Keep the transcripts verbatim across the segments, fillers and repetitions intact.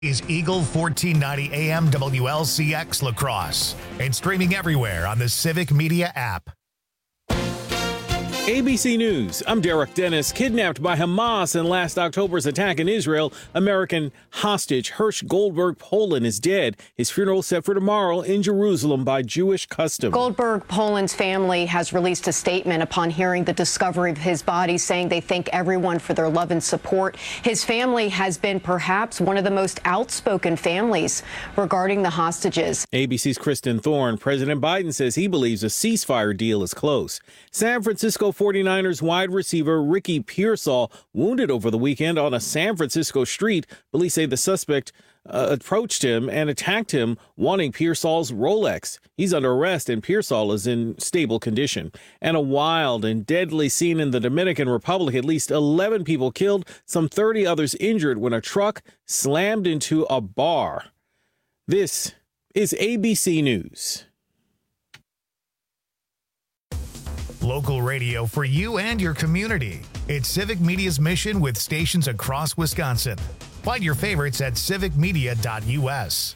Is Eagle fourteen ninety A M W L C X La Crosse and streaming everywhere on the Civic Media app. A B C News, I'm Derek Dennis. Kidnapped by Hamas in last October's attack in Israel, American hostage Hirsch Goldberg Poland is dead. His funeral set for tomorrow in Jerusalem by Jewish custom. Goldberg Poland's family has released a statement upon hearing the discovery of his body, saying they thank everyone for their love and support. His family has been perhaps one of the most outspoken families regarding the hostages. A B C's Kristen Thorne. President Biden says he believes a ceasefire deal is close. San Francisco forty-niners wide receiver Ricky Pearsall wounded over the weekend on a San Francisco street. Police say the suspect uh, approached him and attacked him, wanting Pearsall's Rolex. He's under arrest, and Pearsall is in stable condition. And a wild and deadly scene in the Dominican Republic. At least eleven people killed, some thirty others injured when a truck slammed into a bar. This is A B C News. Local radio for you and your community. It's Civic Media's mission with stations across Wisconsin. Find your favorites at civic media dot U S.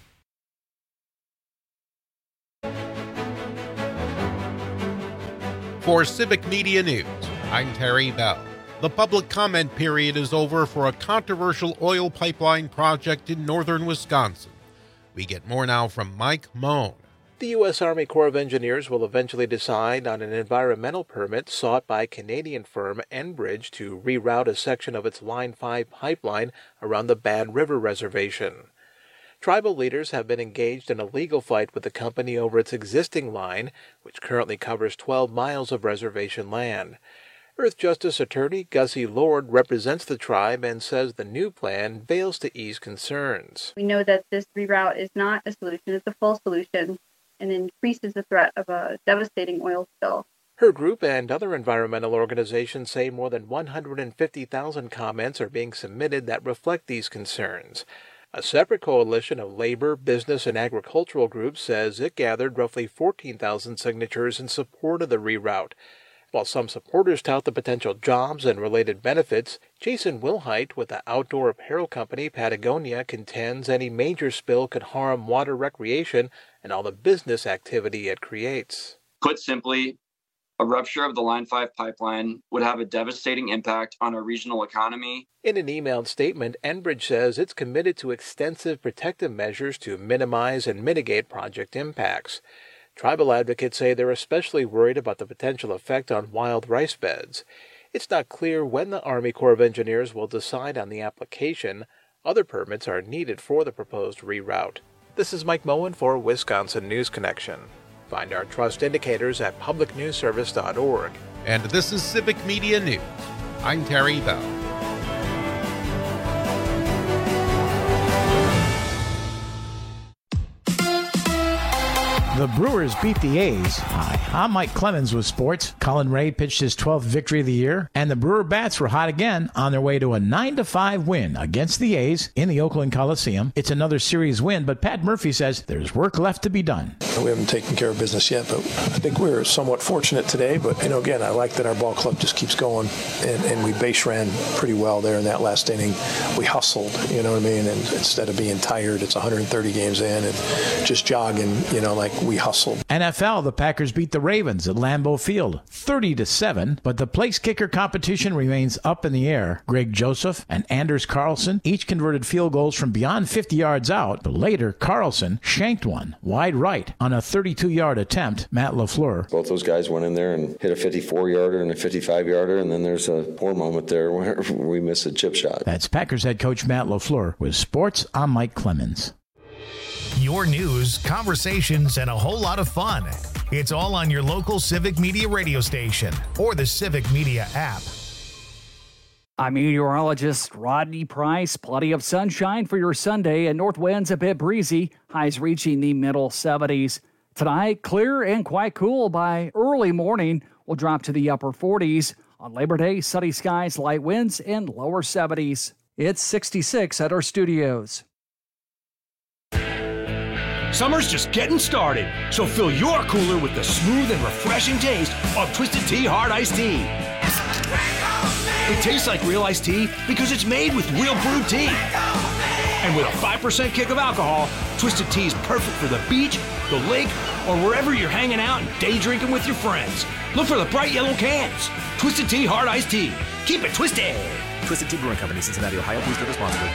For Civic Media News, I'm Terry Bell. The public comment period is over for a controversial oil pipeline project in northern Wisconsin. We get more now from Mike Moen. The U S Army Corps of Engineers will eventually decide on an environmental permit sought by Canadian firm Enbridge to reroute a section of its Line five pipeline around the Bad River Reservation. Tribal leaders have been engaged in a legal fight with the company over its existing line, which currently covers twelve miles of reservation land. Earth Justice Attorney Gussie Lord represents the tribe and says the new plan fails to ease concerns. We know that this reroute is not a solution, it's a full solution, and increases the threat of a devastating oil spill. Her group and other environmental organizations say more than one hundred fifty thousand comments are being submitted that reflect these concerns. A separate coalition of labor, business, and agricultural groups says it gathered roughly fourteen thousand signatures in support of the reroute. While some supporters tout the potential jobs and related benefits, Jason Wilhite with the outdoor apparel company Patagonia contends any major spill could harm water recreation and all the business activity it creates. Put simply, a rupture of the Line five pipeline would have a devastating impact on our regional economy. In an emailed statement, Enbridge says it's committed to extensive protective measures to minimize and mitigate project impacts. Tribal advocates say they're especially worried about the potential effect on wild rice beds. It's not clear when the Army Corps of Engineers will decide on the application. Other permits are needed for the proposed reroute. This is Mike Moen for Wisconsin News Connection. Find our trust indicators at public news service dot org. And this is Civic Media News. I'm Terry Bell. The Brewers beat the A's. Hi, I'm Mike Clemens with sports. Colin Ray pitched his twelfth victory of the year, and the Brewer bats were hot again on their way to a nine to five win against the A's in the Oakland Coliseum. It's another series win, but Pat Murphy says there's work left to be done. We haven't taken care of business yet, but I think we were somewhat fortunate today. But, you know, again, I like that our ball club just keeps going, and, and we base ran pretty well there in that last inning. We hustled, you know what I mean? And instead of being tired, it's one hundred thirty games in and just jogging, you know, like we hustled. N F L, the Packers beat the Ravens at Lambeau Field thirty to seven, but the place kicker competition remains up in the air. Greg Joseph and Anders Carlson each converted field goals from beyond fifty yards out, but later Carlson shanked one wide right on a thirty-two yard attempt. Matt LaFleur. Both those guys went in there and hit a fifty-four yarder and a fifty-five yarder, and then there's a poor moment there where we miss a chip shot. That's Packers head coach Matt LaFleur. With sports, I'm Mike Clemens. Your news, conversations, and a whole lot of fun. It's all on your local Civic Media radio station or the Civic Media app. I'm meteorologist Rodney Price. Plenty of sunshine for your Sunday, and north winds a bit breezy, highs reaching the middle seventies. Tonight, clear and quite cool by early morning. We'll drop to the upper forties. On Labor Day, sunny skies, light winds, and lower seventies. It's sixty-six at our studios. Summer's just getting started, so fill your cooler with the smooth and refreshing taste of Twisted Tea Hard Iced Tea. It tastes like real iced tea because it's made with real brewed tea. And with a five percent kick of alcohol, Twisted Tea is perfect for the beach, the lake, or wherever you're hanging out and day drinking with your friends. Look for the bright yellow cans. Twisted Tea Hard Iced Tea. Keep it twisted. Twisted Tea Brewing Company, Cincinnati, Ohio. Please drink responsibly.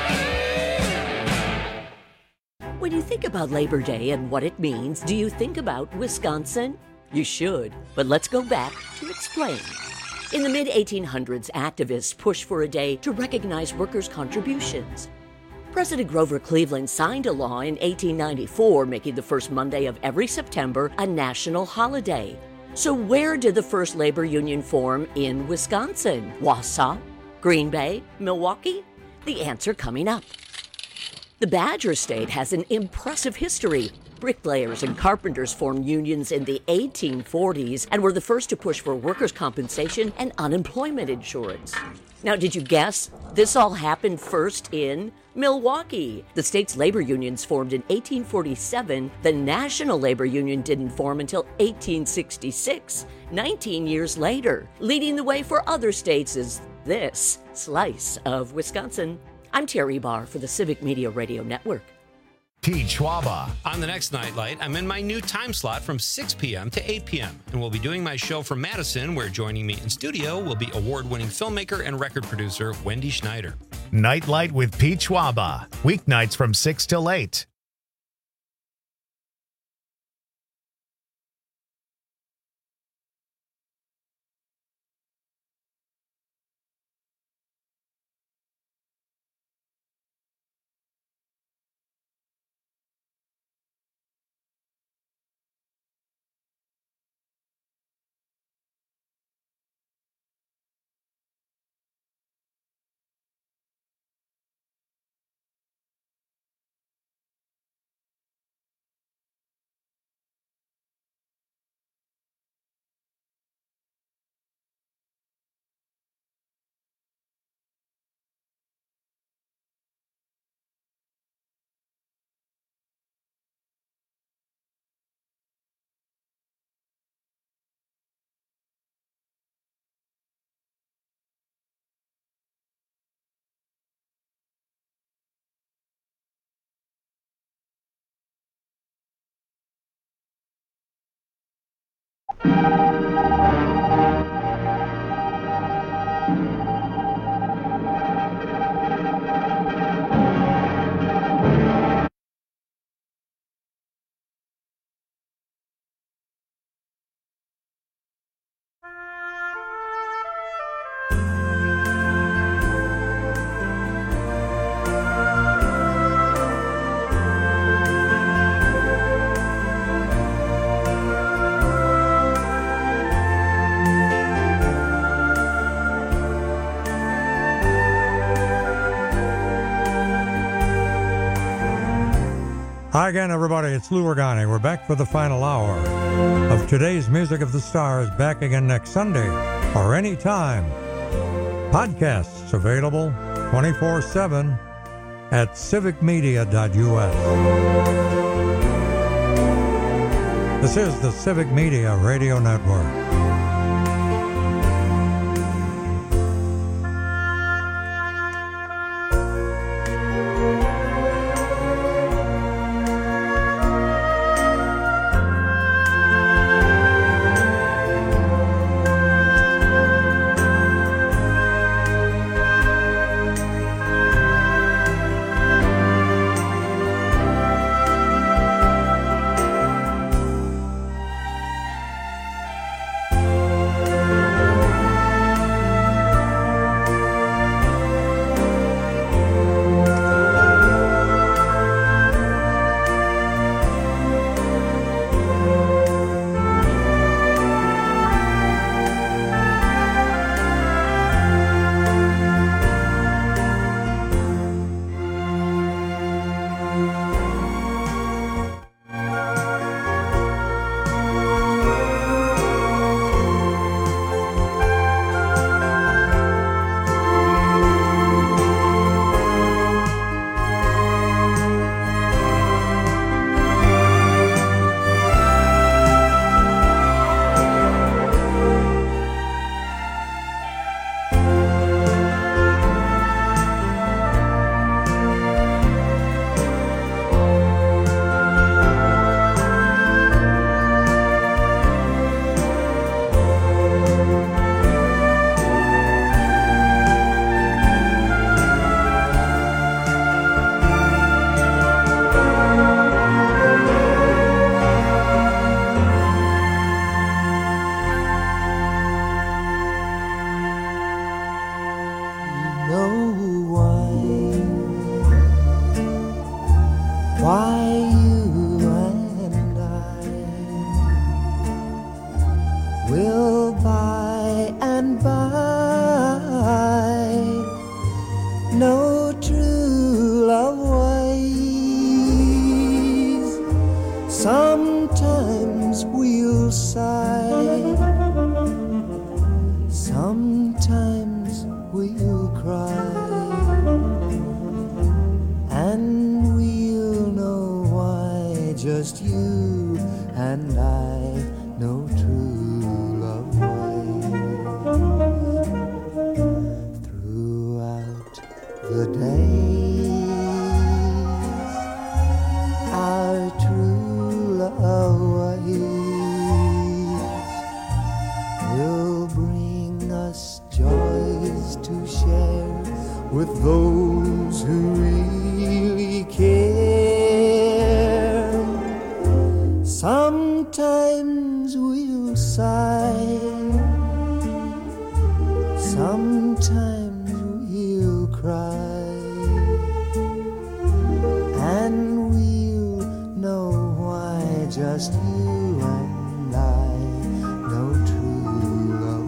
When you think about Labor Day and what it means, do you think about Wisconsin? You should, but let's go back to explain. In the mid eighteen hundreds, activists pushed for a day to recognize workers' contributions. President Grover Cleveland signed a law in eighteen ninety-four, making the first Monday of every September a national holiday. So where did the first labor union form in Wisconsin? Wausau? Green Bay? Milwaukee? The answer coming up. The Badger State has an impressive history. Bricklayers and carpenters formed unions in the eighteen forties and were the first to push for workers' compensation and unemployment insurance. Now, did you guess? This all happened first in Milwaukee. The state's labor unions formed in eighteen forty-seven. The National Labor Union didn't form until eighteen sixty-six, nineteen years later. Leading the way for other states is this slice of Wisconsin. I'm Terry Barr for the Civic Media Radio Network. Pete Schwaba. On the next Nightlight, I'm in my new time slot from six p.m. to eight p.m. and we'll be doing my show from Madison, where joining me in studio will be award-winning filmmaker and record producer Wendy Schneider. Nightlight with Pete Schwaba. Weeknights from six till eight. Hi again, everybody. It's Lou Organi. We're back for the final hour of today's Music of the Stars. Back again next Sunday or anytime. Podcasts available twenty-four seven at civic media dot u s. This is the Civic Media Radio Network. why you and I will by and by no true love ways. Sometimes we'll sigh, sometimes we'll cry, and we'll know why. Just you and I know true love ways. Throughout the days, our true love ways will bring us joys to share with those who really care. Sometimes we'll sigh, sometimes we'll cry, and we'll know why. Just you and I know true love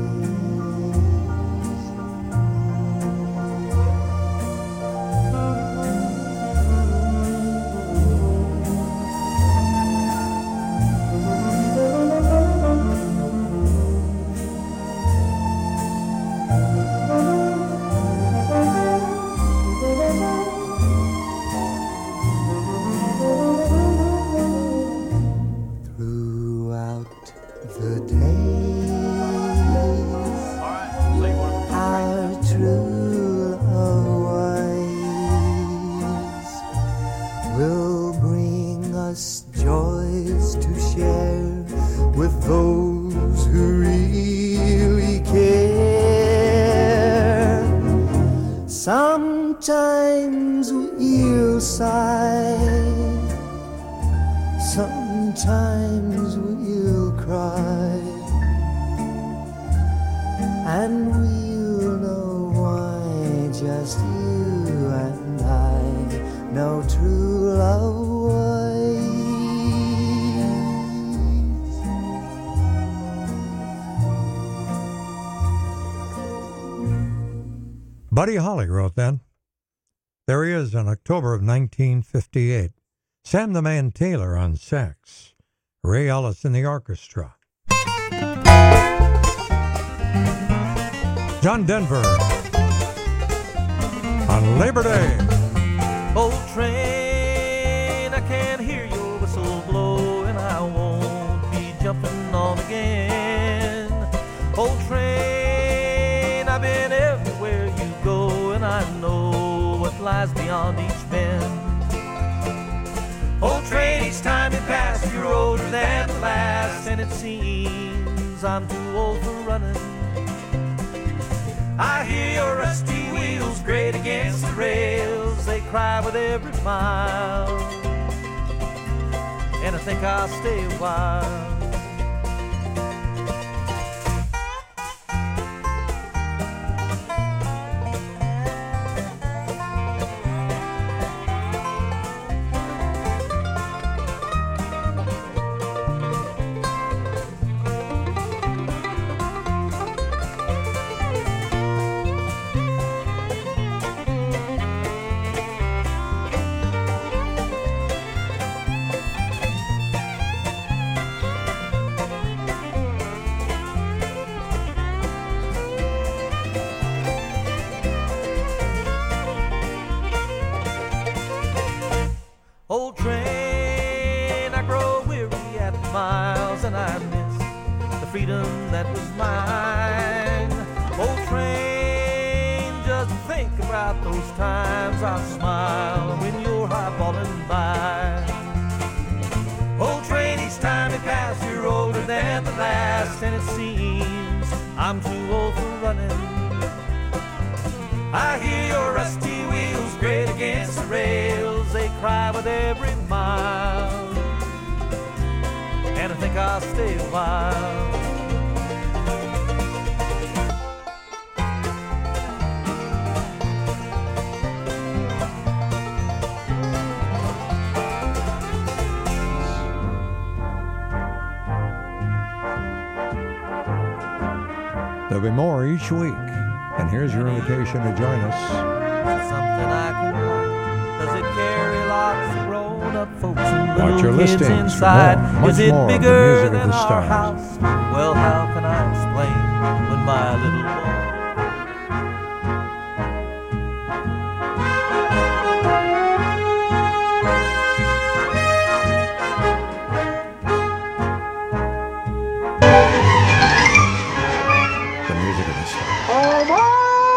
Sometimes we'll sigh, sometimes we'll cry, and we'll know why. Just you and I know true love ways. Buddy Holly wrote that. There he is in October of nineteen fifty-eight. Sam the Man Taylor on sax. Ray Ellis in the orchestra. John Denver on Labor Day. Old train, I can hear your whistle blow, and I won't be jumping on again. Old train, I've been everywhere you go, and I know what lies beyond each bend. Old train, each time you pass, you're older than the last, and it seems I'm too old for running. I hear your rusty wheels grate against the rails, they cry with every mile, and I think I'll stay a while. Old train, I grow weary at miles, and I miss the freedom that was mine. Old train, just think about those times I smile when you're highballing by. Old train, each time you pass, you're older than the last, and it seems I'm too old for running. I hear your rusty wheels grate against the rails, they cry with every mile, and I think I'll stay a while. There'll be more each week. And here's your invitation to join us. Something I can like. Does it carry lots of grown-up folks and Watch your little kids listings for inside? more, much Is it more of the bigger music of than the our stars. house? Well, how can I explain when my little boy The music of the stars. Come on!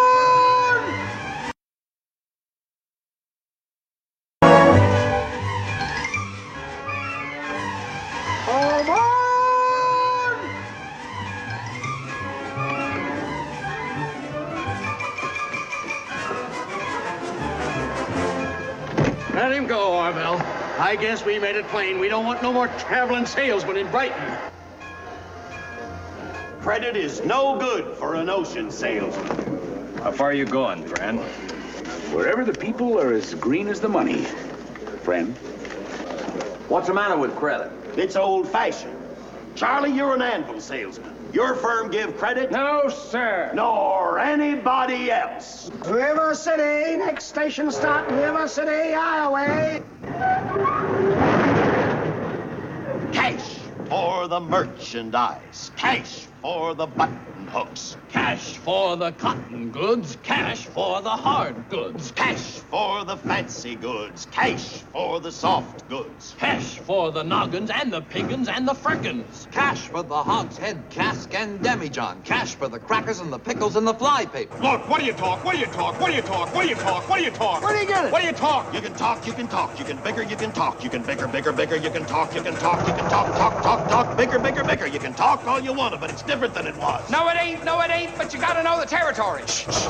Come on! Let him go, Orville. I guess we made it plain. We don't want no more traveling salesmen in Brighton. Credit is no good for an ocean salesman. How far are you going, friend? Wherever the people are as green as the money, friend. What's the matter with credit? It's old-fashioned. Charlie, you're an anvil salesman. Your firm give credit? No, sir. Nor anybody else. River City, next station stop, River City, Iowa. Cash for the merchandise. Cash for the button hooks. Cash for the cotton goods. Cash for the hard goods. Cash for the fancy goods. Cash for the soft goods. Cash for the noggins and the piggins and the frickin'. Cash for the hogshead, cask, and demijohn. Cash for the crackers and the pickles and the fly paper. Look, what do you talk? What do you talk? What do you talk? What do you talk? What do you talk? Where do you get it? What do you talk? You can talk, you can talk, you can bigger, you can talk, you can bigger, bigger, bigger, you can talk, you can talk, you can talk, talk, talk, talk, bigger, bigger, bigger. You can talk all you want, but it's different than it was. No, it ain't. No, it ain't. But you gotta know the territory.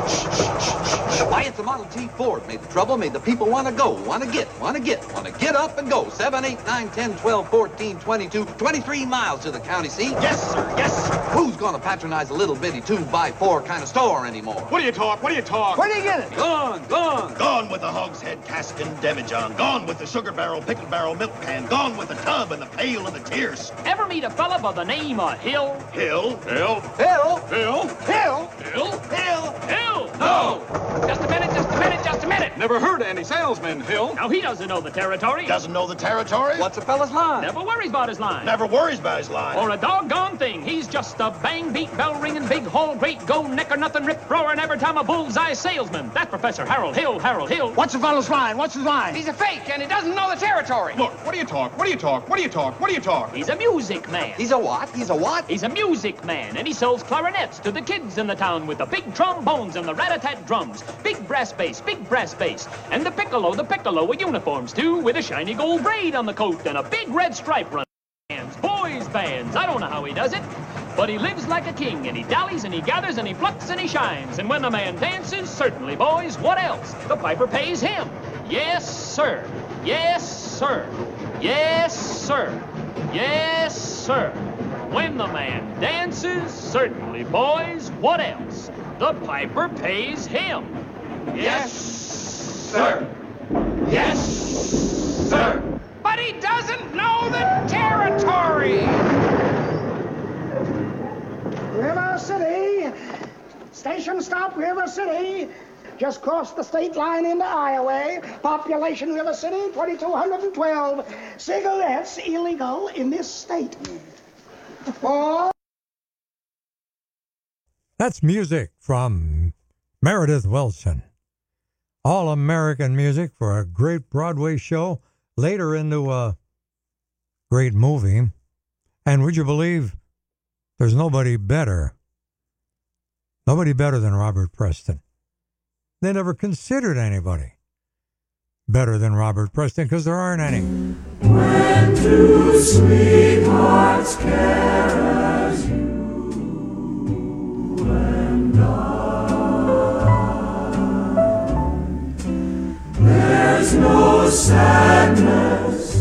Why, it's a Model T Ford. Made the trouble, made the people want to go, want to get, want to get, want to get up and go. seven, eight, nine, ten, twelve, fourteen, twenty-two, twenty-three miles to the county seat. Yes, sir, yes, sir. Who's gonna patronize a little bitty two by four kind of store anymore? What do you talk? What do you talk? Where do you get it? Gone, gone. Gone with the hogshead, cask, and demijohn. Gone with the sugar barrel, pickle barrel, milk can. Gone with the tub and the pail and the tierce. Ever meet a fella by the name of Hill? Hill, Hill, Hill, Hill, Hill? Hill? Hill, Hill? No. Just a minute, just a minute, just a minute. Never heard of any salesman, Hill. Now, he doesn't know the territory. Doesn't know the territory? What's a fella's line? Never worries about his line. Never worries about his line. Or a doggone thing. He's just a bang, beat, bell ringing, big hall, great go, neck or nothing, rip roaring every time a bullseye salesman. That's Professor Harold Hill, Harold Hill. What's the fellow's line? What's his line? He's a fake and he doesn't know the territory. Look, what do you talk? What do you talk? What do you talk? What do you talk? He's a music man. He's a what? He's a what? He's a music man, and he sells clarinets to the kids in the town with the big trombones and the rat-a-tat drums. Big brass bass, big brass bass. And the piccolo, the piccolo with uniforms, too, with a shiny gold braid on the coat and a big red stripe run. Bands, boys' bands. I don't know how he does it, but he lives like a king, and he dallies, and he gathers, and he plucks, and he shines. And when the man dances, certainly, boys, what else? The piper pays him. Yes, sir. Yes, sir. Yes, sir. Yes, sir. When the man dances, certainly, boys, what else? The piper pays him. Yes, sir. Yes, sir. But he doesn't know the territory. River City, station stop, River City. Just crossed the state line into Iowa. Population, River City, twenty-two hundred twelve. Cigarettes illegal in this state. Oh. That's music from Meredith Wilson. All-American music for a great Broadway show, later into a great movie. And would you believe there's nobody better, nobody better than Robert Preston. They never considered anybody better than Robert Preston because there aren't any. When two sweethearts care as you and I, there's no sadness.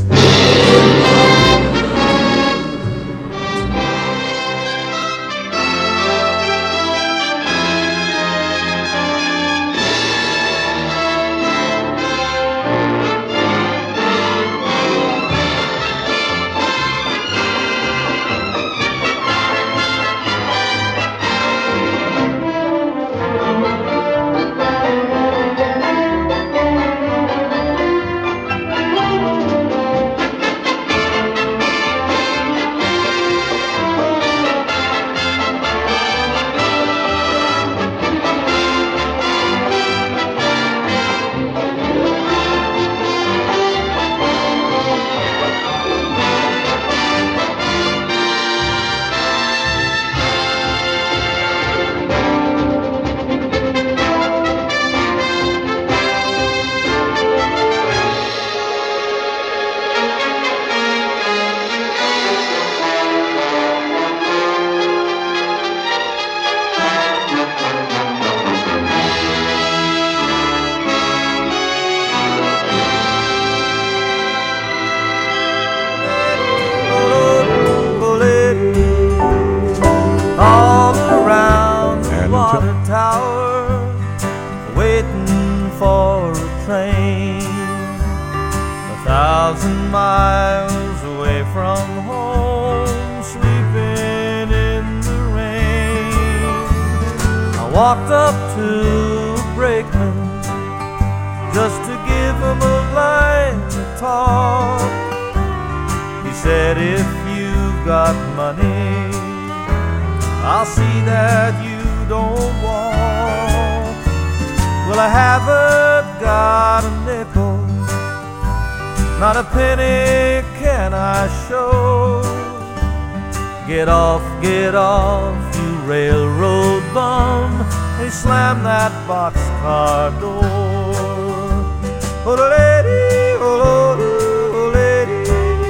thousand miles away from home, sleeping in the rain. I walked up to a brakeman just to give him a line to talk. He said, if you've got money, I'll see that you don't walk. Well, I haven't got a nickel, not a penny can I show. Get off, get off, you railroad bum. They slammed that boxcar door. Oh, the lady, oh, oh, lady.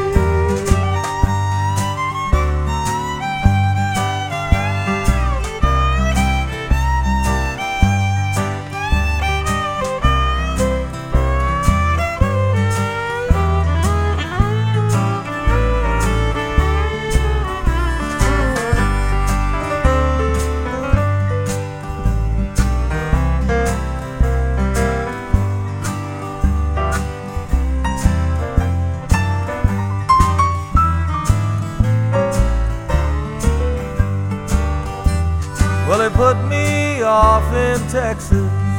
Well, they put me off in Texas,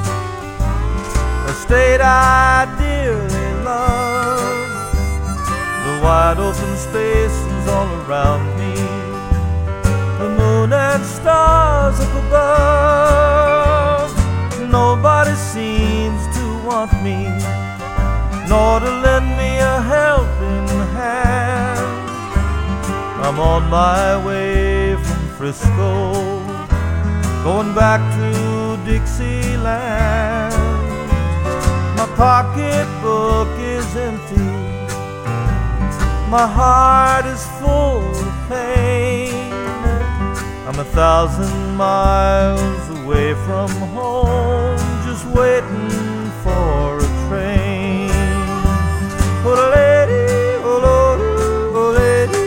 a state I dearly love. The wide open spaces all around me, the moon and stars up above. Nobody seems to want me, nor to lend me a helping hand. I'm on my way from Frisco, going back to Dixieland. My pocketbook is empty, my heart is full of pain. I'm a thousand miles away from home, just waiting for a train. Oh, the lady, oh, Lord, oh, lady.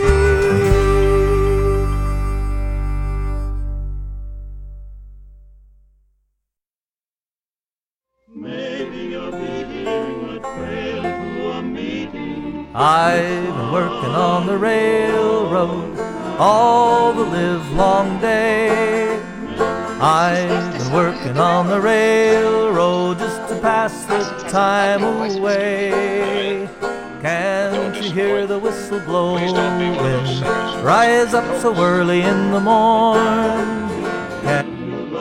I've been working on the railroad all the livelong day. I've been working on the railroad just to pass the time away. Can't you hear the whistle blowing? Rise up so early in the morn. Can't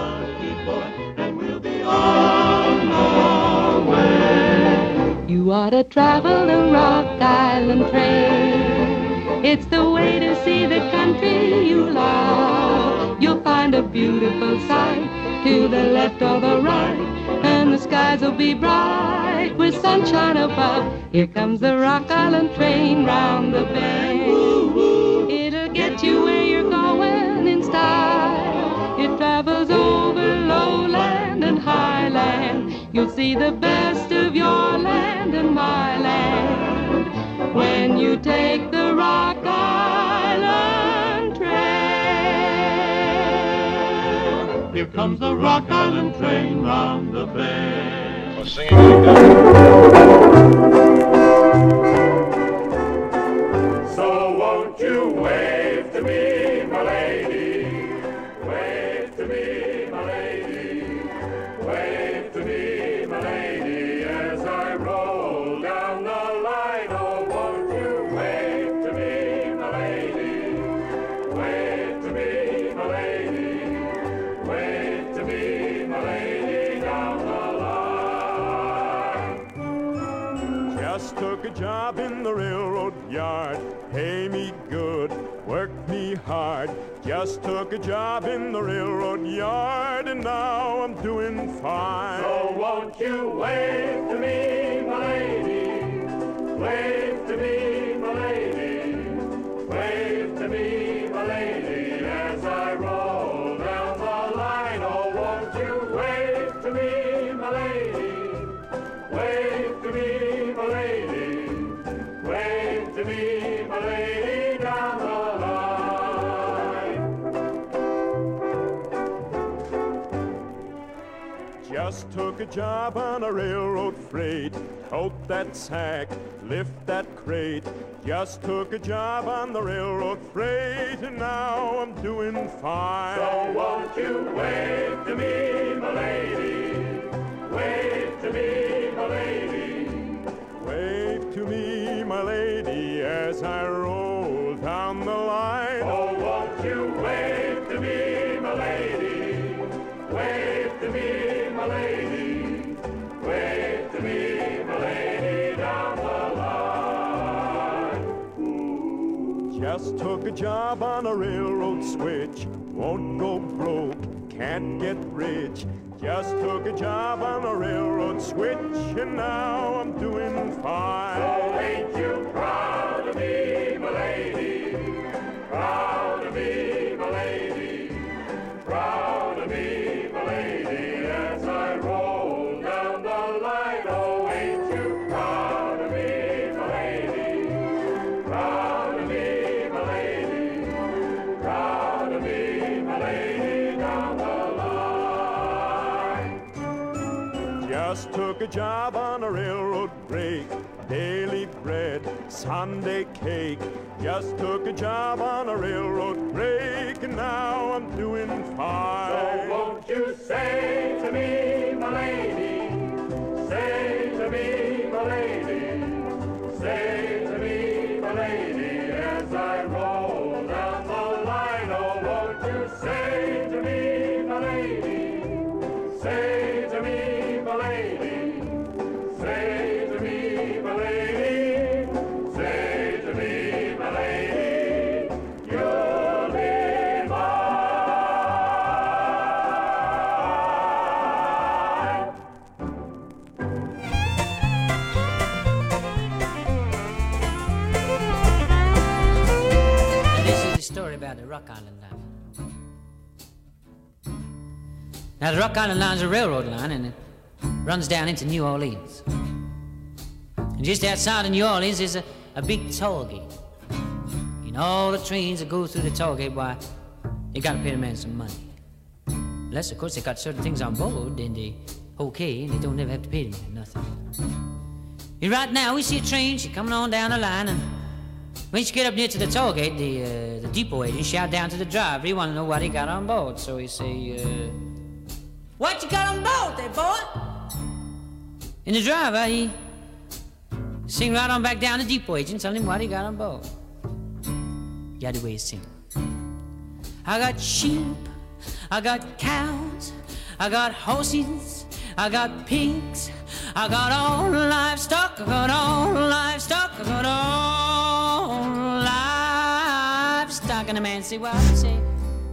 you ought to travel the Rock Island Trail. It's the way to see the country you love. You'll find a beautiful sight to the left or the right, and the skies will be bright with sunshine above. Here comes the Rock Island Train round the bend. It'll get you where you're going in style. It travels over lowland and highland. You'll see the best of your land and my land when you take the Rock Island Trail. Here comes the Rock Island Train round the bend. So won't you wave to me, my lady? Wave to me, my lady. Wave to me, my lady, as I roll down the line. Oh, won't you wave to me, my lady? Wave to me, my lady. Wave to me, my lady, down the line. Just took a job in the railroad yard. Pay me good, work me hard. Just took a job in the railroad yard, and now I'm doing fine. So won't you wave to me, my lady? Wave to me, my lady. Wave to me, my lady, as I roll down the line. Oh, won't you wave to me, my lady? Wave to me, my lady. Wave to me, my lady, down the Just took a job on a railroad freight, tote that sack, lift that crate. Just took a job on the railroad freight, and now I'm doing fine. So won't you wave to me, my lady? Wave to me, my lady. Wave to me, my lady, as I roll down the line. Oh, won't you wave to me, my lady? Wave to me, my lady. Wave to me, my lady, down the line. Just took a job on a railroad switch. Won't go broke, can't get rich. Just took a job on a railroad switch, and now I'm doing fine. So ain't you proud of me, my lady? Proud of me, my lady. Proud of me, my lady, as I roll down the line. Oh, ain't you proud of me, my lady? Proud of me, my lady. Proud of me, my lady, down the line. Just took a job on a railroad break. Daily bread, Sunday cake. Just took a job on a railroad break, and now I'm doing fine. So won't you say to me, my lady? Say to me, my lady. Say to me, my lady, as I roll down the line. Oh, won't you say to me, my lady? Say to me, my lady. Say to me, my lady. Say to me, my lady. You'll be mine. Now, this is the story about the Rock Island Line. Now, the Rock Island Line is a railroad line, and it runs down into New Orleans. And just outside of New Orleans is a, a big toll gate. And all the trains that go through the toll gate, why, you gotta pay the man some money. Unless, of course, they got certain things on board, then they okay, and they don't ever have to pay the man nothing. And right now, we see a train, she coming on down the line, and when she get up near to the toll gate, the, uh, the depot agent shout down to the driver, he want to know what he got on board. So he say, uh, what you got on board there, boy? And the driver, he sing right on back down to depot agent, telling him what he got on board. You had the way he sing. I got sheep, I got cows, I got horses, I got pigs, I got all livestock, I got all livestock, I got all livestock. And the man say, what he say?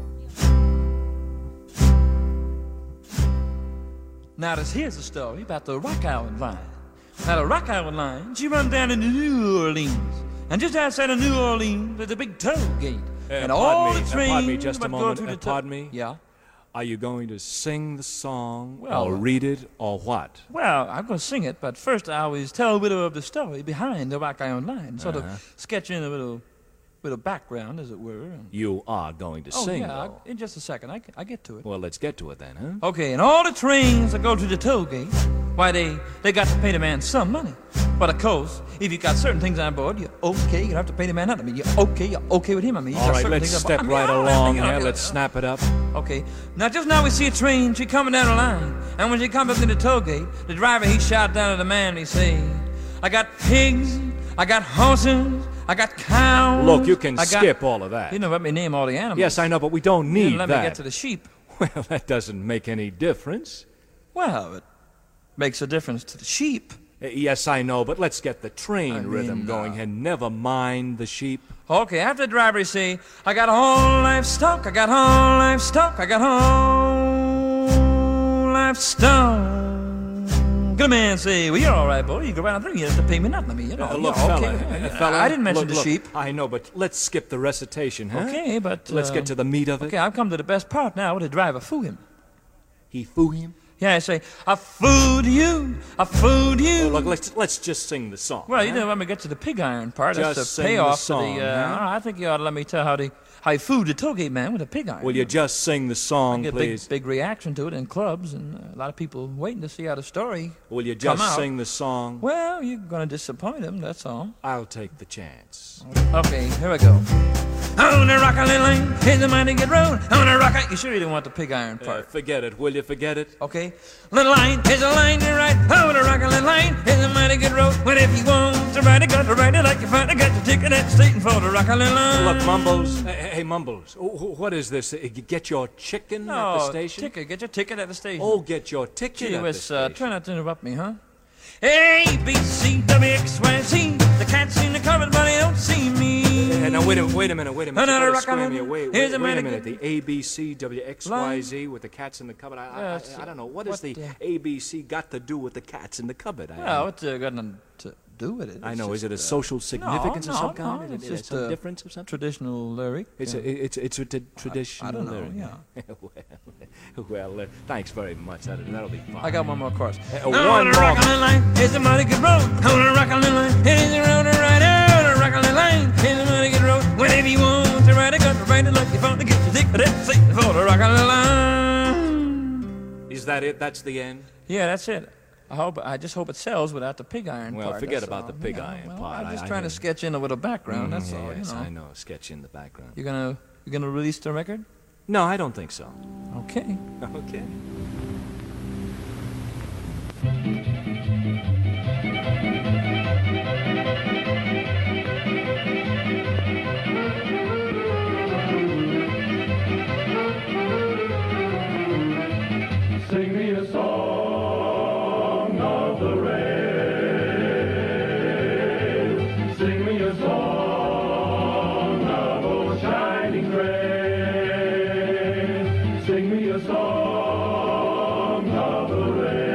Now, this here's a story about the Rock Island Line. Now, the Rock Island Line, she runs down into New Orleans. And just outside of New Orleans, there's a big toll gate. Uh, and all me, the uh, trains pardon me just a would go moment. through Uh, the toll... pardon me? Yeah? Are you going to sing the song, Well, or read it, or what? Well, I'm going to sing it, but first I always tell a bit of the story behind the Rock Island Line. Sort Uh-huh. of sketch in a little, little background, as it were. You are going to oh, sing, yeah, though. I, in just a second. I, I get to it. Well, let's get to it then, huh? Okay, and all the trains that go to the toll gate, why, they, they got to pay the man some money. But of course, if you got certain things on board, you're okay. You don't have to pay the man nothing. I mean, you're okay. You're okay with him. I mean, you All got right, certain let's things step on board. I right mean, along you know, here. you know, Let's snap it up. Okay. Now, just now we see a train. She coming down the line. And when she comes up to the toll gate, the driver, he shout down to the man. He say, I got pigs. I got horses. I got cows. Look, you can I got... skip all of that. You know, let me name all the animals. Yes, I know, but we don't You need didn't let that. me get to the sheep. Well, that doesn't make any difference. Well, it makes a difference to the sheep. Uh, yes, I know, but let's get the train I mean, rhythm going, uh, and never mind the sheep. Okay, after the driver, he say, I got all livestock, I got all livestock, I got all livestock. Good man say, well, you're all right, boy. You go right on through. You don't have to pay me nothing. I mean, you know, Uh, look, you're fella, okay. uh, fella, I didn't mention look, the look, sheep. I know, but let's skip the recitation, huh? Okay, but... Let's uh, get to the meat of it. Okay, I've come to the best part now. What did the driver fool him? He fool him? Yeah, I say, I fooled you, I fooled you. Oh, look, let's let's just sing the song. Well, you huh? didn't let me get to the pig iron part. Just That's the sing payoff the song, to the. Uh, huh? I, don't know, I think you ought to let me tell how the how you fooled the tollgate man with a pig iron. Will you just sing the song, I get please? a big, big reaction to it in clubs, and uh, a lot of people waiting to see how the story. Will you come just out. sing the song? Well, you're gonna disappoint them. That's all. I'll take the chance. Okay, here we go. On the rock a little lane, here's the mighty good road. On the rock, you sure you didn't want the pig iron part? Uh, forget it. Will you forget it? Okay. Little line, here's a line to ride. On the rock a little lane, here's a mighty good road. But if you want to ride it, got to ride it like you find it. Got your ticket at the station for the rock a little line. Look, Mumbles. Hey, hey, Mumbles. Oh, what is this? You get your chicken no, at the station? ticket. Get your ticket at the station. Oh, get your ticket Gee at whiz, the station. uh, try not to interrupt me, huh? A, B, C, W, X, Y, Z. The cat's in the cupboard, but they don't see me. Hey, now, wait a, wait a minute, wait a minute. Another You rock gotta on scram here. Wait, Here's wait, a wait a mighty minute. good- The A, B, C, W, X, Y, Z with the cats in the cupboard. I, I, Yeah, I, I don't know. What has what the the- A, B, C got to do with the cats in the cupboard? I, Well, what's uh, got nothing to do with it? I It's know. Is just, it a uh, social significance no, of some no, kind? no, Is it's it- is it just some a difference of something? Traditional lyric. It's yeah. a it's it's a t- traditional I don't know, lyric. yeah. well, well uh, thanks very much. That, that'll be fine. I got one more course. Uh, On one the more. rock on the line, here's a mighty good road. On the rock on the line, here's a road to ride. On the rock on the line, here's a mighty good road. Whenever you want to ride it, got to ride it like you found to get your ticket. That's it for the rock on the line. Is that it? That's the end? Yeah, that's it. I hope. I just hope it sells without the pig iron Well, part. forget that's about all. the pig You know, iron well, part. I'm just I- I trying to hear- sketch in with a background. That's Mm, all. yes, you know. I know. Sketch in the background. You gonna you gonna release the record? No, I don't think so. Okay. Okay. Sing me a song of the rails. Sing me a song of old shining grace. Sing me a song of the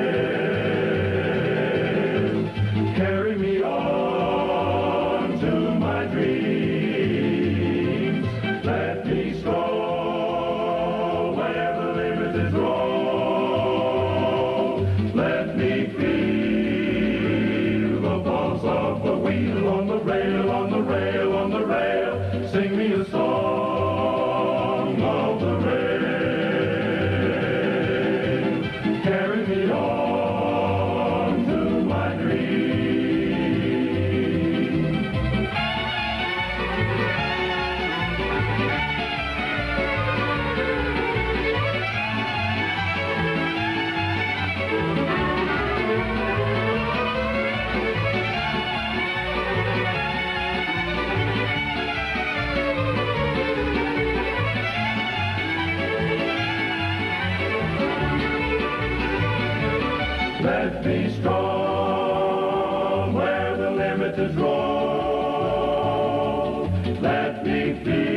rails. Carry me on to my dreams. Let me stroll where the limit is wrong. Let me feel the pulse of the wheel on the rail, on the rail, on the rail. Sing me a song of the rail. Carry me on to my dream. Let me strong where the limit is wrong. Let me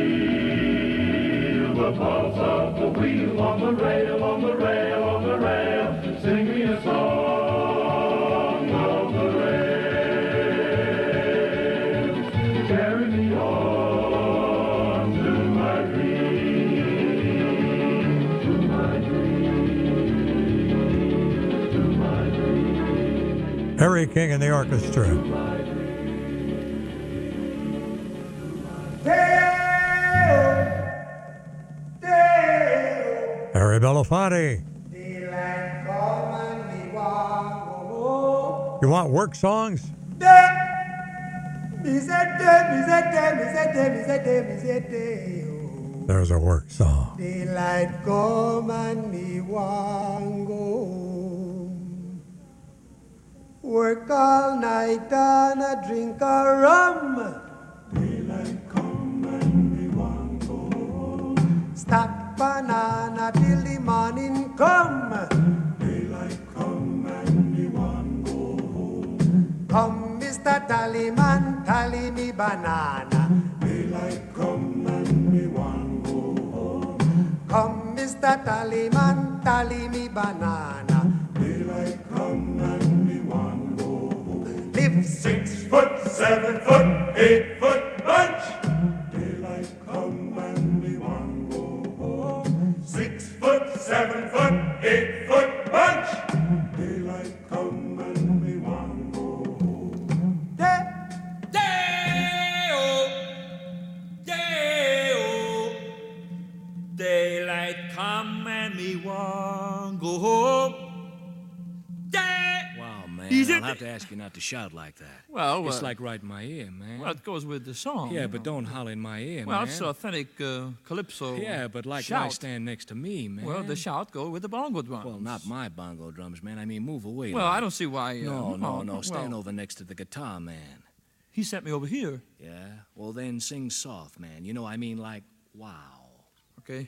feel the pulse of the wheel on the rail, on the rail, on the rail. Sing me a song of the rails. Carry me on to my dream, to my dream, to my dream. Harry King and the orchestra. Harry Belafonte. You want work songs? There's a work song. Daylight come and me want go home. Work all night and a drink a rum. Daylight come and me want go home. Stack banana till the morning come. Daylight come and me want go home. Come, Mister Tallyman, tally me banana. Daylight come and me want go home. Come, Mister Tallyman, tally me banana. Daylight come and me want go home. Live six foot, seven foot, eight foot bunch. Daylight come and me want go home. Six foot, seven foot, eight foot bunch. have to ask you not to shout like that. Well, It's uh, like right in my ear, man. Well, it goes with the song. Yeah, you but know. don't holler in my ear, Well, man. it's authentic uh, calypso. Yeah, but like shout. why stand next to me, man? Well, the shout go with the bongo drums. Well, not my bongo drums, man. I mean, move away. Well, like. I don't see why. Uh, No, no, oh, no. Stand well, over next to the guitar, man. He sent me over here. Yeah? Well, then sing soft, man. You know, I mean, like, wow. Okay.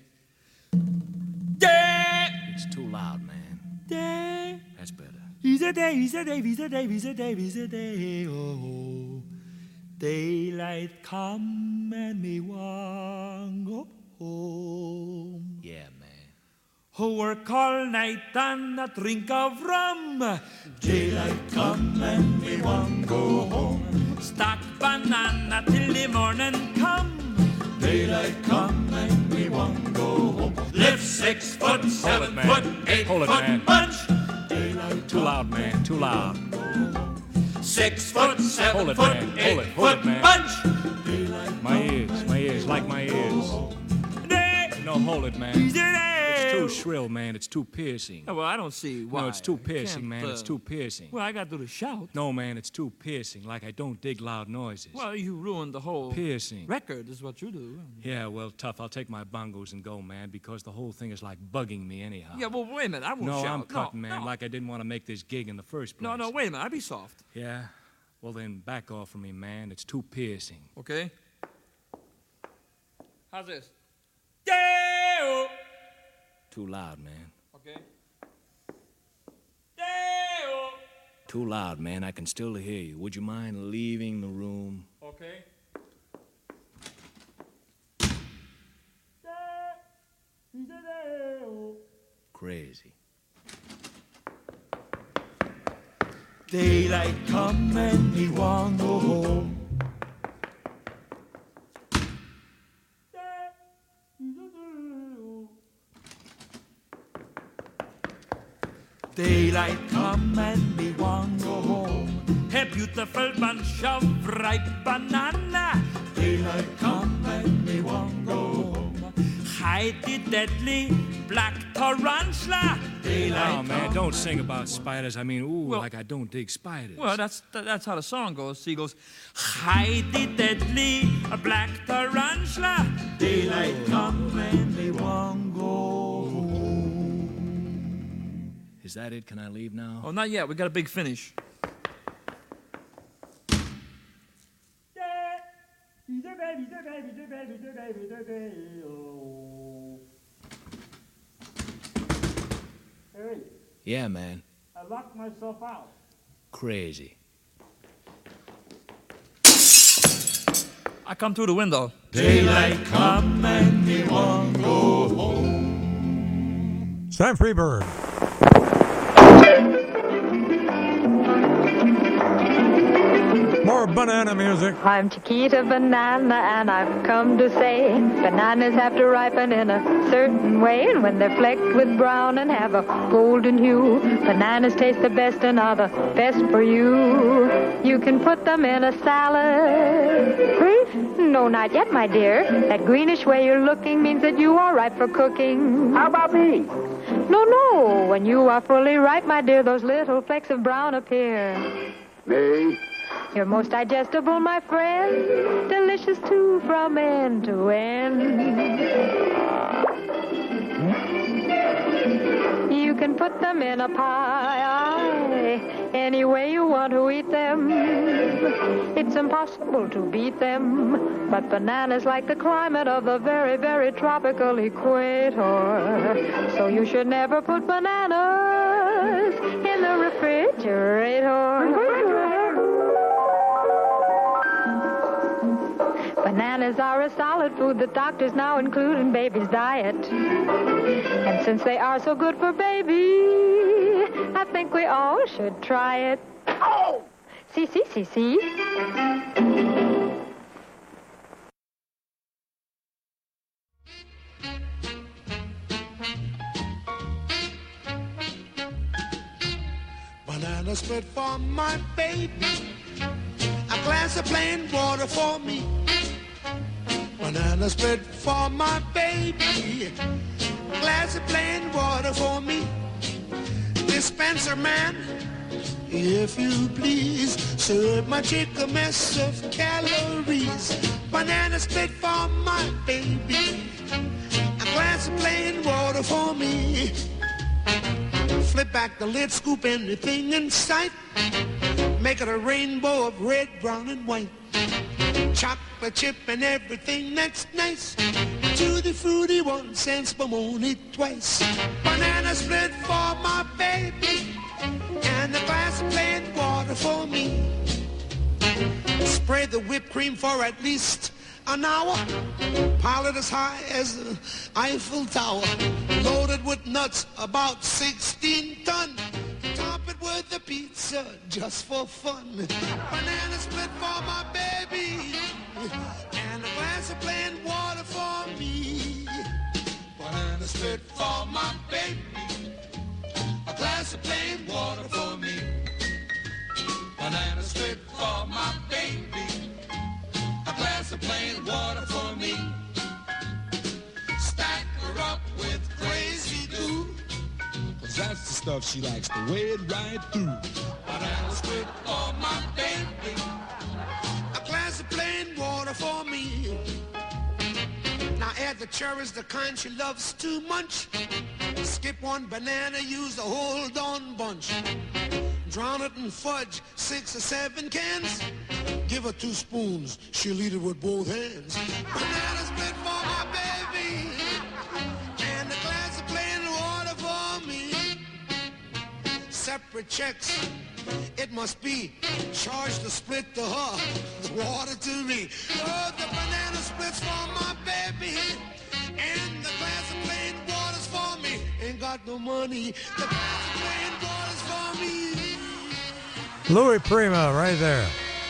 It's too loud, man. Day. That's better. He's a day, he's a day, he's a day, he's a day, he's a day, oh. Daylight come and me want go home. Yeah, man. Who work all night and a drink of rum. Daylight come and me want go home. Stack banana till the morning come. Daylight come and me want go home. Lift six foot, seven it, foot, eight Hold it, foot man. bunch. Too loud, man. Too loud. Six foot, seven Hold it, foot, man. eight Hold it. Hold foot it, man. bunch. My ears. My ears. Like my ears. No, hold it, man. It's too shrill, man. It's too piercing. Oh, well, I don't see why. No, it's too I piercing, can't, man. uh, It's too piercing. Well, I got to do the shout. No, man, it's too piercing. Like I don't dig loud noises. Well, you ruined the whole Piercing. record, is what you do. Yeah, well, tough. I'll take my bongos and go, man, because the whole thing is like bugging me anyhow. Yeah, well, wait a minute. I won't no, shout. I'm cutting, no, man, no. like I didn't want to make this gig in the first place. No, no, wait a minute. I'll be soft. Yeah? Well, then back off from me, man. It's too piercing. Okay? How's this? Deo! Too loud, man. Okay. Deo! Too loud, man. I can still hear you. Would you mind leaving the room? Okay. Crazy. Daylight come and me want go home. Daylight come and me want go home. A beautiful bunch of ripe banana. Daylight come and me want go home. Hide the deadly black tarantula. Daylight Oh, man, come. don't sing about spiders. I mean, ooh, Well- like I don't dig spiders. Well, that's that, that's how the song goes. See, it goes, hide the deadly black tarantula. Daylight come and they won't go home. Is that it? Can I leave now? Oh, not yet. We got a big finish. Hey, Yeah, man. I locked myself out. Crazy. I come through the window. Daylight come and me won't go home. Sam Freeberg. More banana music. I'm Chiquita Banana, and I've come to say bananas have to ripen in a certain way, and when they're flecked with brown and have a golden hue, bananas taste the best and are the best for you. You can put them in a salad. Hmm? No, not yet, my dear. That greenish way you're looking means that you are ripe for cooking. How about me? No, no. When you are fully ripe, my dear, those little flecks of brown appear. Me? You're most digestible, my friend. Delicious, too, from end to end. You can put them in a pie, any way you want to eat them. It's impossible to beat them. But bananas like the climate of the very, very tropical equator. So you should never put bananas in the refrigerator. Bananas are a solid food that doctors now include in baby's diet. And since they are so good for baby, I think we all should try it. Oh! See, see, see, see. Banana split for my baby. A glass of plain water for me. Banana split for my baby. A glass of plain water for me. Dispenser man, if you please. Serve my chick a mess of calories. Banana split for my baby. A glass of plain water for me. Flip back the lid, scoop anything in sight. Make it a rainbow of red, brown, and white. Chocolate chip and everything that's nice. Tutti frutti once and spumoni twice. Banana split for my baby. And a glass of plain water for me. Spread the whipped cream for at least an hour. Pile it as high as the Eiffel Tower. Loaded with nuts, about sixteen ton. Top it with a pizza just for fun. Banana split for my baby. And a glass of plain water for me. Banana split for my baby. A glass of plain water for me. Banana split for my baby. A glass of plain water for me. Stack her up with crazy goo. Cause that's the stuff she likes to wade right through. Banana split for my baby. A glass of plain water for me. Now add the cherries, the kind she loves to munch. Skip one banana, use the whole darn bunch. Drown it in fudge, six or seven cans. Give her two spoons, she'll eat it with both hands. Banana split for my baby. And a glass of plain water for me. Separate checks, it must be. Charge the split to her, the water to me. Oh, the banana splits for my baby. And the glass of plain water's for me. Ain't got no money, the glass of plain water's for me. Louis Prima right there.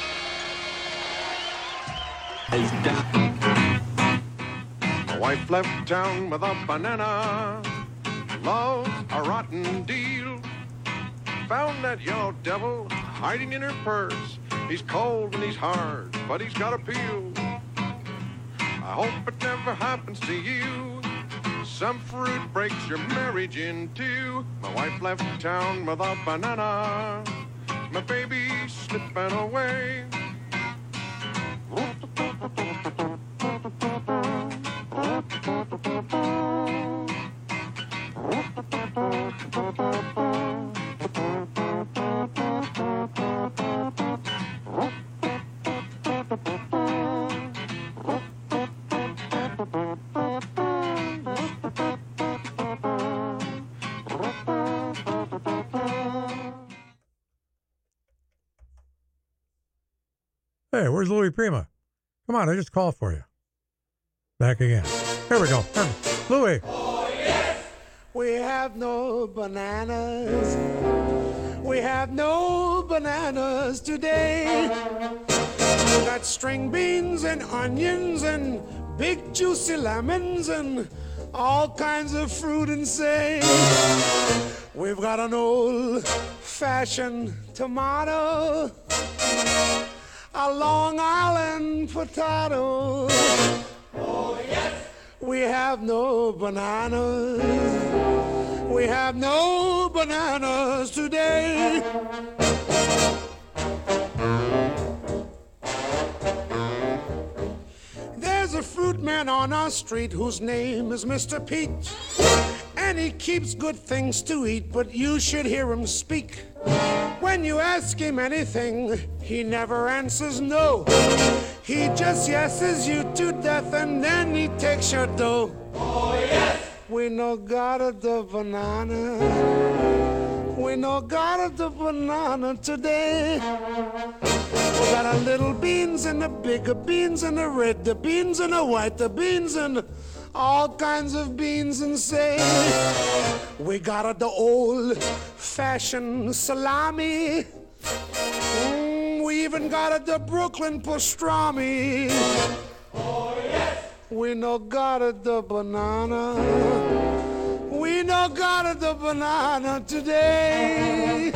My wife left town with a banana. Love's a rotten deal. Found that yellow devil hiding in her purse. He's cold and he's hard, but he's got appeal. I hope it never happens to you. Some fruit breaks your marriage in two. My wife left town with a banana. My baby's slipping away. Hey, where's Louis Prima? Come on, I just called for you. Back again. Here we go. Here we- Louis. Oh, yes! We have no bananas. We have no bananas today. We got string beans and onions and big juicy lemons and all kinds of fruit and say. We've got an old-fashioned tomato, a Long Island potato. Oh, yes! We have no bananas. We have no bananas today. There's a fruit man on our street whose name is Mister Pete. And he keeps good things to eat, but you should hear him speak. When you ask him anything, he never answers no. He just yeses you to death and then he takes your dough. Oh, yes! We no got the banana. We no got the banana today. We got a little beans and the bigger beans and the red, the beans and the white, the beans and all kinds of beans and say. We got the old-fashioned salami. Mm, we even got the Brooklyn pastrami. Oh, yes! We no got the banana. We no got the banana today.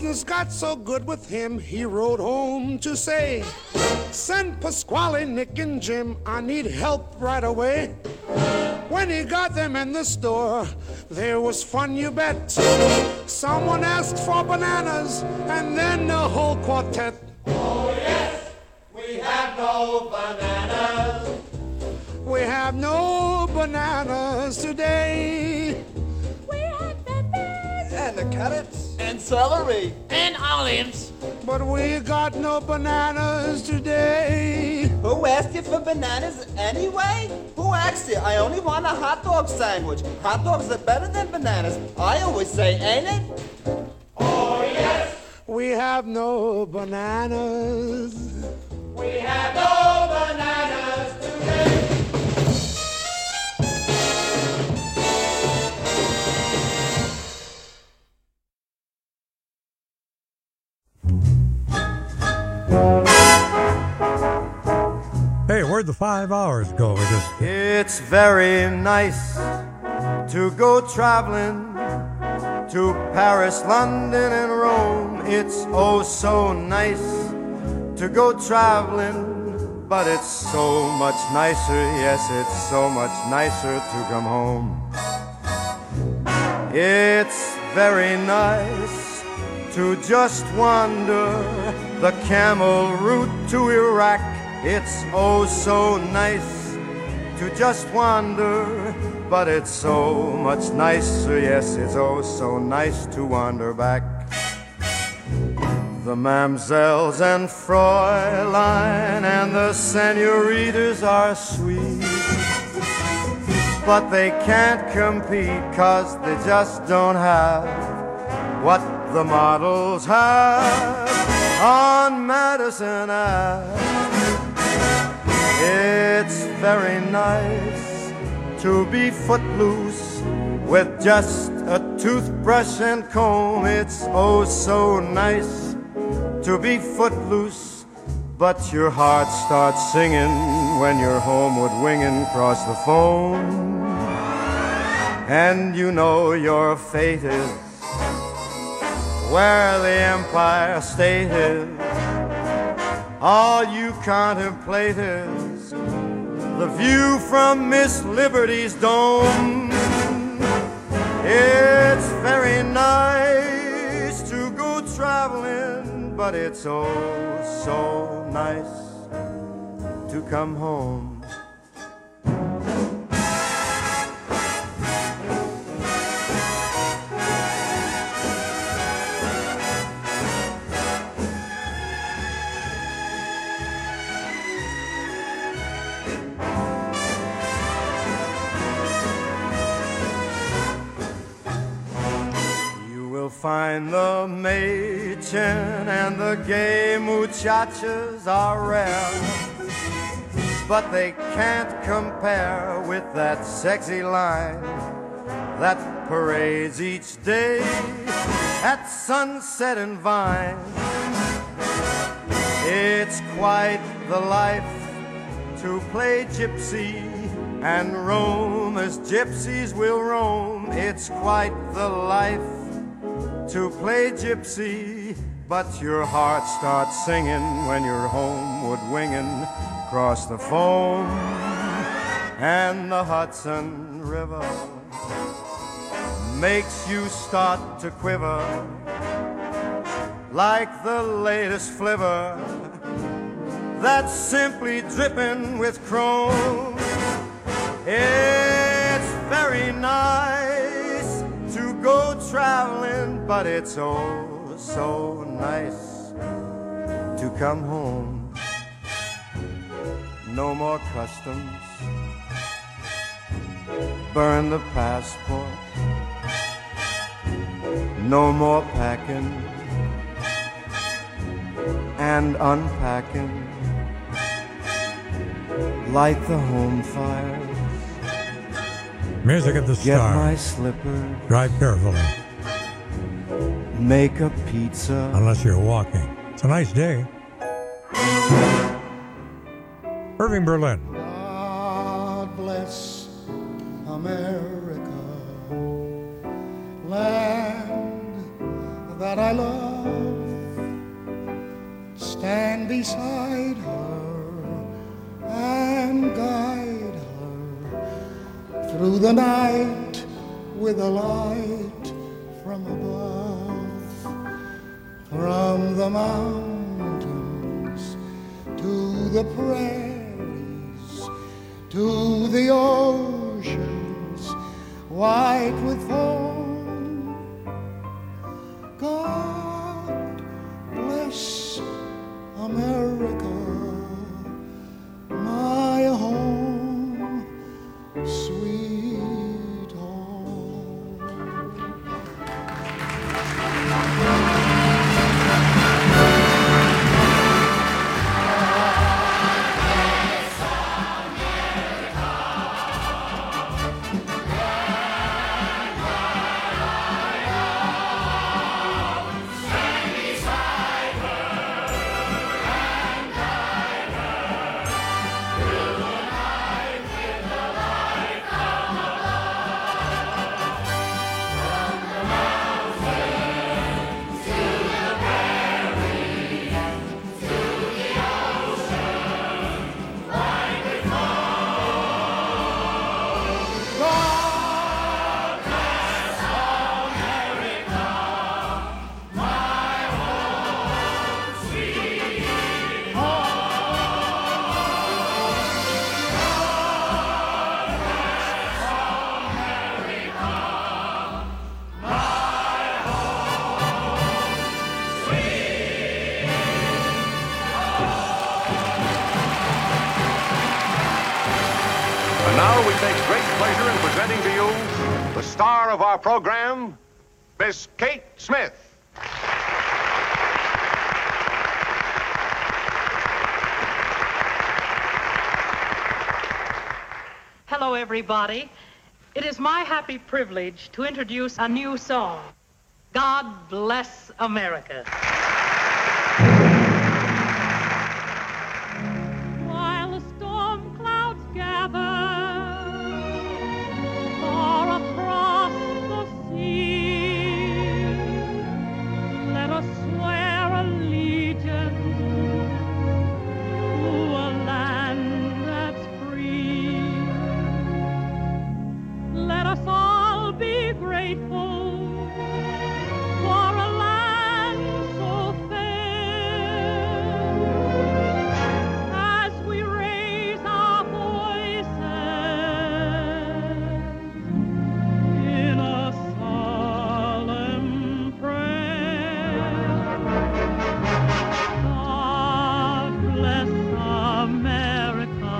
business got so good with him, he rode home to say, send Pasquale, Nick, and Jim, I need help right away. When he got them in the store, there was fun, you bet. Someone asked for bananas, and then the whole quartet. Oh yes, we have no bananas. We have no bananas today. We have peppers. And the carrots. And celery. And olives. But we got no bananas today. Who asked you for bananas anyway? Who asked you? I only want a hot dog sandwich. Hot dogs are better than bananas. I always say, ain't it? Oh yes. We have no bananas. We have no bananas today. Hey, where'd the five hours go? We just... It's very nice to go traveling to Paris, London, and Rome. It's oh so nice to go traveling, but it's so much nicer, yes, it's so much nicer to come home. It's very nice to just wander the camel route to Iraq. It's oh so nice to just wander, but it's so much nicer, yes, it's oh so nice to wander back. The mamselles and Fräulein and the senoritas are sweet, but they can't compete 'cause they just don't have what the models have on Madison Ave. It's very nice to be footloose with just a toothbrush and comb. It's oh so nice to be footloose, but your heart starts singing when you're homeward winging across the foam. And you know your fate is where the Empire State is. All you contemplate is the view from Miss Liberty's dome. It's very nice to go traveling, but it's oh so nice to come home. Find the Mädchen and the gay muchachas are rare, but they can't compare with that sexy line that parades each day at Sunset and Vine. It's quite the life to play gypsy and roam as gypsies will roam. It's quite the life to play gypsy, but your heart starts singing when you're homeward winging across the foam. And the Hudson River makes you start to quiver like the latest flivver that's simply dripping with chrome. It's very nice to go traveling, but it's oh so nice to come home. No more customs, burn the passport. No more packing and unpacking. Light the home fire. Music at the Get Star. my slippers. Drive carefully. Make a pizza. Unless you're walking. It's a nice day. Irving Berlin. God bless America, land that I love. beside her and guide her through the night with a light from above, from the mountains to the prairies, to the oceans white with foam. God bless America, my home, sweet home. Now we take great pleasure in presenting to you the star of our program, Miss Kate Smith. Hello, everybody. It is my happy privilege to introduce a new song, God Bless America. While the storm clouds gather far across the sea, let us swear allegiance to a land that's free. Let us all be grateful for a land so fair, as we raise our voices in a solemn prayer. God bless America,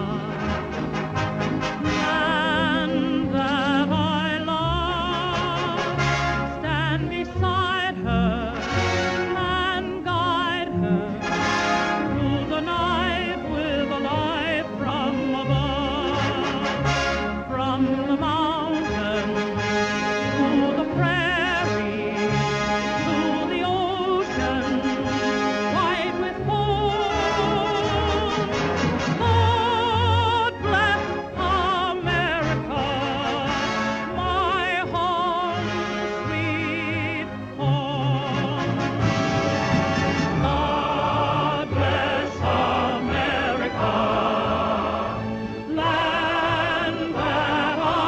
land that I love. Stand beside her and guide her through the night with a light from above, from the mountains to the prairie, to the ocean white with foam. God bless America, my home, sweet home. God bless America, land that I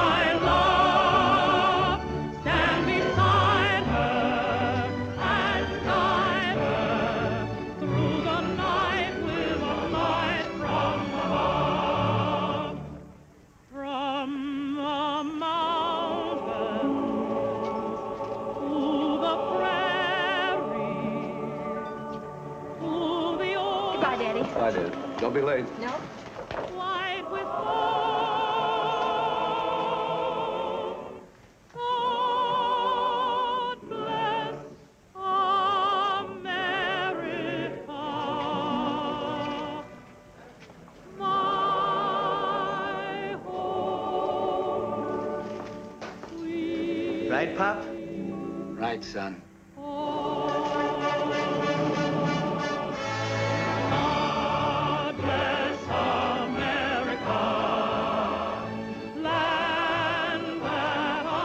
love. Stand beside her and guide her through the night with a light from above, from the mountains to the prairie, to the ocean. Goodbye, Daddy. Bye, dear. Don't be late. No? White with foam. God bless America, my home, sweet Right, Pop? Right, son. God bless America, land that I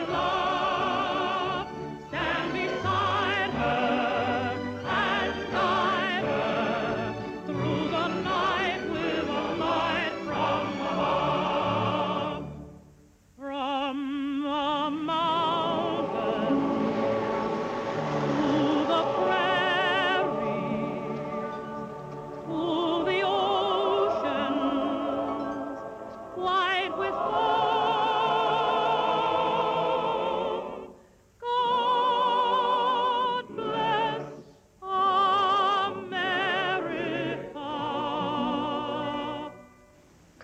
love. Stand beside her and guide her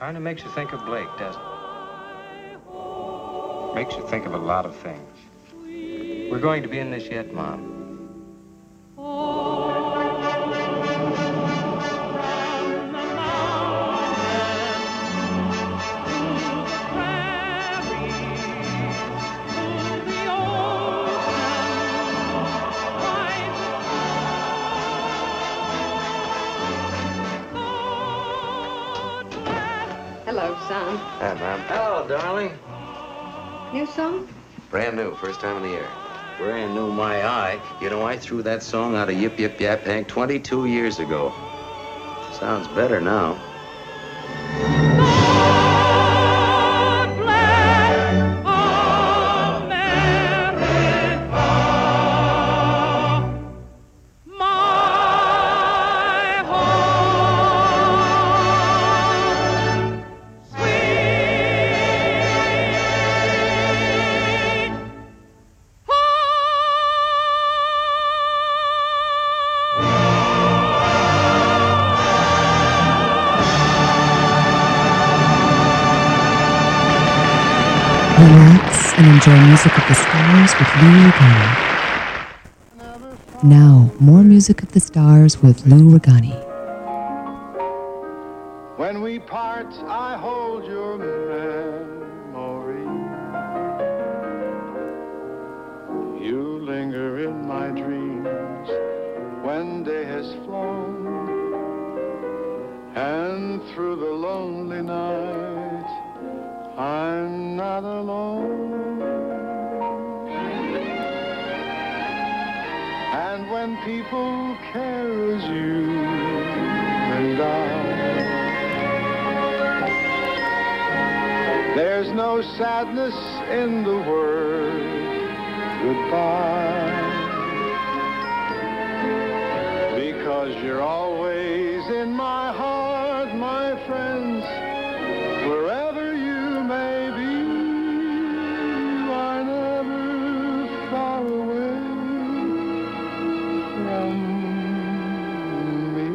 Kind of makes you think of Blake, doesn't it? Makes you think of a lot of things. We're going to be in this yet, Mom. Hello, son. Hi, Mom. Hello, darling. New song? Brand new, first time of the year. Brand new, my eye. You know, I threw that song out of Yip Yip Yap Hank twenty-two years ago. Sounds better now. Relax and enjoy Music of the Stars with Lou Regani. Now, more Music of the Stars with Lou Regani. When we part, I hold your memory. You linger in my dreams when day has flown, and through the lonely night I'm not alone. And when people care as you and I, there's no sadness in the word goodbye, because you're always in my heart, my friends, wherever you may be. You are never far away from me.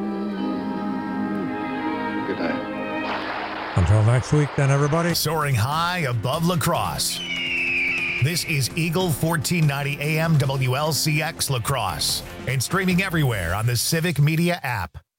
Good night. Until next week, then, everybody. Soaring high above La Crosse. This is Eagle fourteen ninety A M W L C X La Crosse and streaming everywhere on the Civic Media app.